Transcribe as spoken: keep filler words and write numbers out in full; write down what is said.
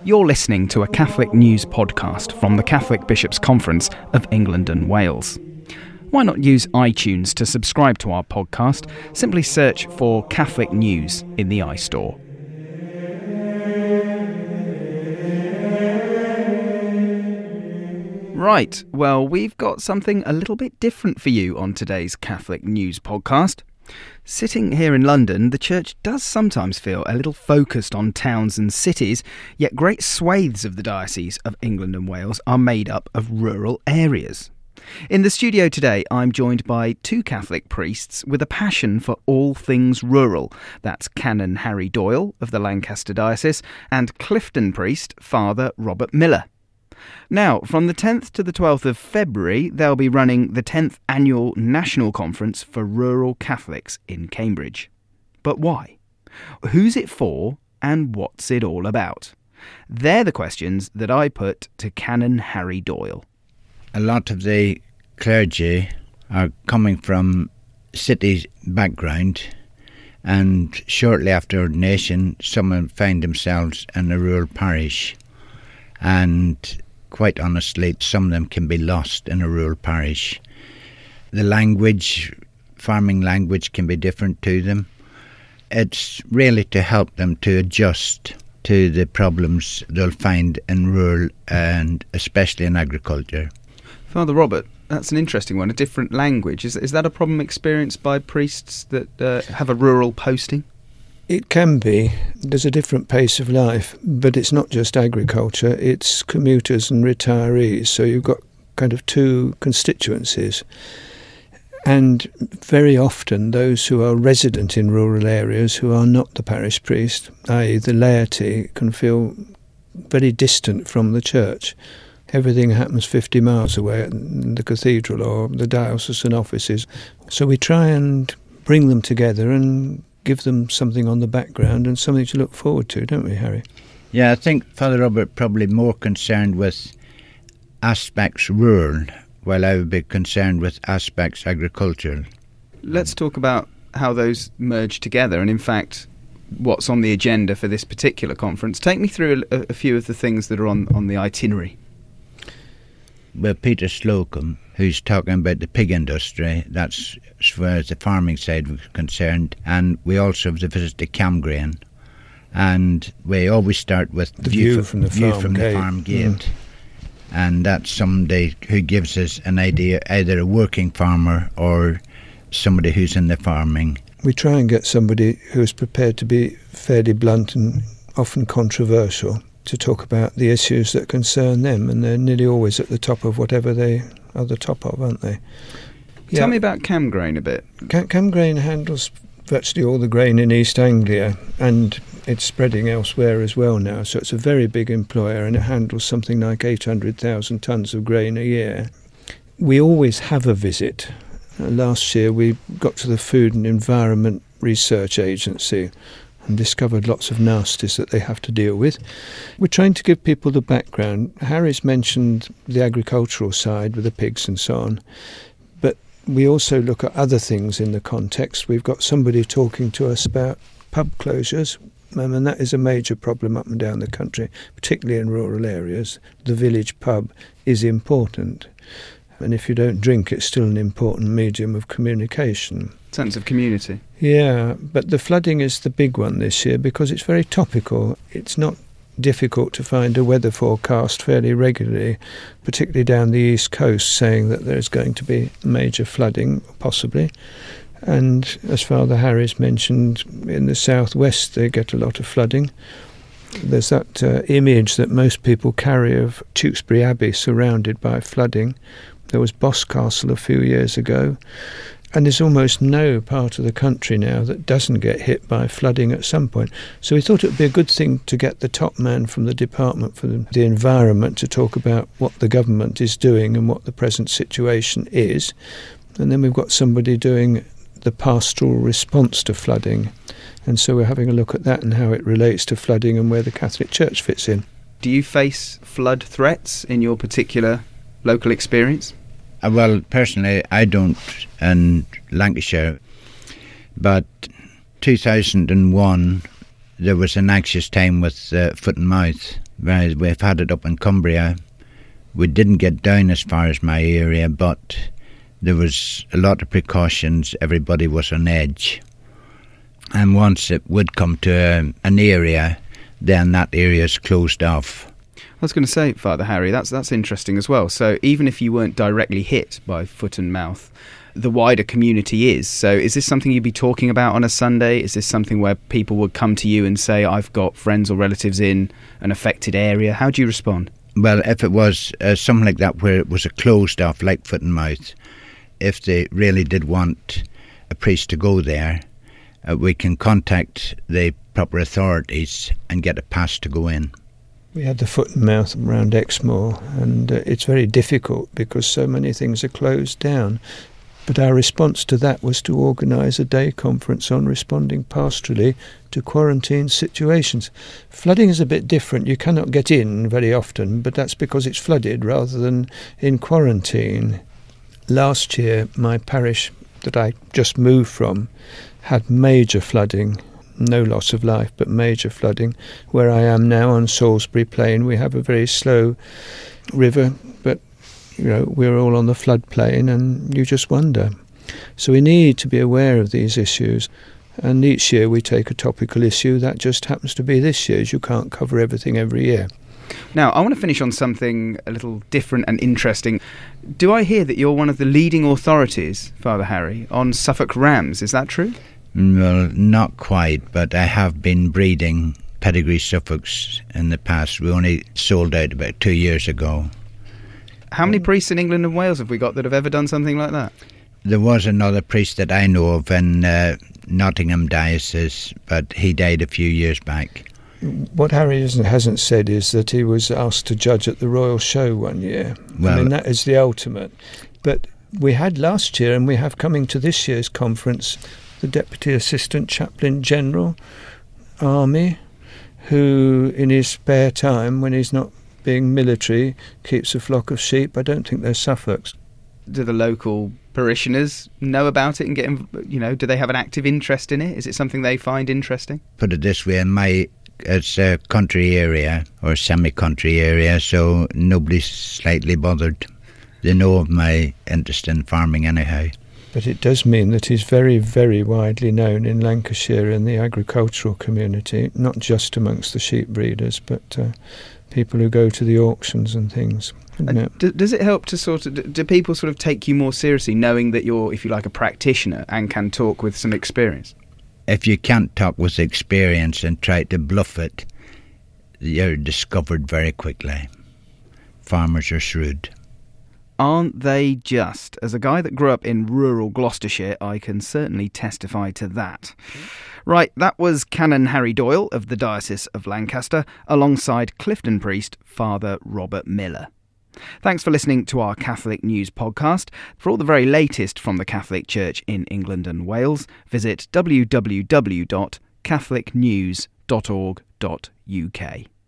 You're listening to a Catholic News podcast from the Catholic Bishops' Conference of England and Wales. Why not use iTunes to subscribe to our podcast? Simply search for Catholic News in the iStore. Right, well, we've got something a little bit different for you on today's Catholic News podcast. Sitting here in London, the church does sometimes feel a little focused on towns and cities, yet great swathes of the Diocese of England and Wales are made up of rural areas. In the studio today, I'm joined by two Catholic priests with a passion for all things rural. That's Canon Harry Doyle of the Lancaster Diocese and Clifton priest Father Robert Miller. Now, from the tenth to the twelfth of February, they'll be running the tenth Annual National Conference for Rural Catholics in Cambridge. But why? Who's it for and what's it all about? They're the questions that I put to Canon Harry Doyle. A lot of the clergy are coming from city background, and shortly after ordination, some will find themselves in a rural parish. And quite honestly, some of them can be lost in a rural parish. The language, farming language, can be different to them. It's really to help them to adjust to the problems they'll find in rural and especially in agriculture. Father Robert, that's an interesting one, a different language. Is, is that a problem experienced by priests that uh, have a rural posting? It can be. There's a different pace of life, but it's not just agriculture, it's commuters and retirees. So you've got kind of two constituencies. And very often those who are resident in rural areas who are not the parish priest, that is the laity, can feel very distant from the church. Everything happens fifty miles away at the cathedral or the diocesan offices. So we try and bring them together and give them something on the background and something to look forward to, don't we, Harry? Yeah, I think Father Robert probably more concerned with aspects rural, while I would be concerned with aspects agricultural. Let's talk about how those merge together and, in fact, what's on the agenda for this particular conference. Take me through a, a few of the things that are on, on the itinerary. Well, Peter Slocum, who's talking about the pig industry, that's as far as the farming side was concerned, and we also have the visit to Camgrain, and we always start with the view, view from the view farm from gate, the farm gate. Mm. And that's somebody who gives us an idea, either a working farmer or somebody who's in the farming. We try and get somebody who's prepared to be fairly blunt and often controversial to talk about the issues that concern them, and they're nearly always at the top of whatever they are the top of, aren't they? Tell yeah. me about Camgrain a bit. Cam- Camgrain handles virtually all the grain in East Anglia, and it's spreading elsewhere as well now, so it's a very big employer, and it handles something like eight hundred thousand tonnes of grain a year. We always have a visit. Uh, last year we got to the Food and Environment Research Agency and discovered lots of nasties that they have to deal with. We're trying to give people the background. Harry's mentioned the agricultural side with the pigs and so on, but we also look at other things in the context. We've got somebody talking to us about pub closures, um, and that is a major problem up and down the country, particularly in rural areas. The village pub is important, and if you don't drink, it's still an important medium of communication. Sense of community. Yeah, but the flooding is the big one this year because it's very topical. It's not difficult to find a weather forecast fairly regularly, particularly down the east coast, saying that there's going to be major flooding, possibly. And as Father Harry's mentioned, in the southwest they get a lot of flooding. There's that uh, image that most people carry of Tewkesbury Abbey surrounded by flooding. There was Boscastle a few years ago. And there's almost no part of the country now that doesn't get hit by flooding at some point. So we thought it would be a good thing to get the top man from the Department for the Environment to talk about what the government is doing and what the present situation is. And then we've got somebody doing the pastoral response to flooding. And so we're having a look at that and how it relates to flooding and where the Catholic Church fits in. Do you face flood threats in your particular local experience? Uh, well, personally, I don't in Lancashire, but two thousand one, there was an anxious time with uh, foot and mouth Whereas we've had it up in Cumbria. We didn't get down as far as my area, but there was a lot of precautions. Everybody was on edge. And once it would come to a, an area, then that area is closed off. I was going to say, Father Harry, that's that's interesting as well. So even if you weren't directly hit by foot and mouth, the wider community is. So is this something you'd be talking about on a Sunday? Is this something where people would come to you and say, I've got friends or relatives in an affected area? How do you respond? Well, if it was uh, something like that where it was a closed off, like foot and mouth, if they really did want a priest to go there, uh, we can contact the proper authorities and get a pass to go in. We had the foot and mouth around Exmoor, and uh, it's very difficult because so many things are closed down. But our response to that was to organise a day conference on responding pastorally to quarantine situations. Flooding is a bit different. You cannot get in very often, but that's because it's flooded rather than in quarantine. Last year, my parish that I just moved from had major flooding. No loss of life, but major flooding. Where I am now on Salisbury Plain, we have a very slow river, but you know we're all on the floodplain, and you just wonder. So we need to be aware of these issues, and each year we take a topical issue. That just happens to be this year's. You can't cover everything every year. Now, I want to finish on something a little different and interesting. Do I hear that you're one of the leading authorities, Father Harry, on Suffolk rams? Is that true? Well, not quite, but I have been breeding pedigree Suffolks in the past. We only sold out about two years ago. How many priests in England and Wales have we got that have ever done something like that? There was another priest that I know of in uh, Nottingham Diocese, but he died a few years back. What Harry hasn't said is that he was asked to judge at the Royal Show one year. Well, I mean, that is the ultimate. But we had last year, and we have coming to this year's conference, the Deputy Assistant Chaplain General, Army, who in his spare time, when he's not being military, keeps a flock of sheep. I don't think they're Suffolks. Do the local parishioners know about it and get, you know, do they have an active interest in it? Is it something they find interesting? Put it this way, in my it's a country area or semi-country area, so nobody's slightly bothered. They know of my interest in farming anyhow. But it does mean that he's very, very widely known in Lancashire in the agricultural community, not just amongst the sheep breeders, but uh, people who go to the auctions and things. Uh, d- does it help to sort of, do people sort of take you more seriously, knowing that you're, if you like, a practitioner and can talk with some experience? If you can't talk with experience and try to bluff it, you're discovered very quickly. Farmers are shrewd. Aren't they just? As a guy that grew up in rural Gloucestershire, I can certainly testify to that. Right, that was Canon Harry Doyle of the Diocese of Lancaster, alongside Clifton priest Father Robert Miller. Thanks for listening to our Catholic News podcast. For all the very latest from the Catholic Church in England and Wales, visit w w w dot catholic news dot org dot u k.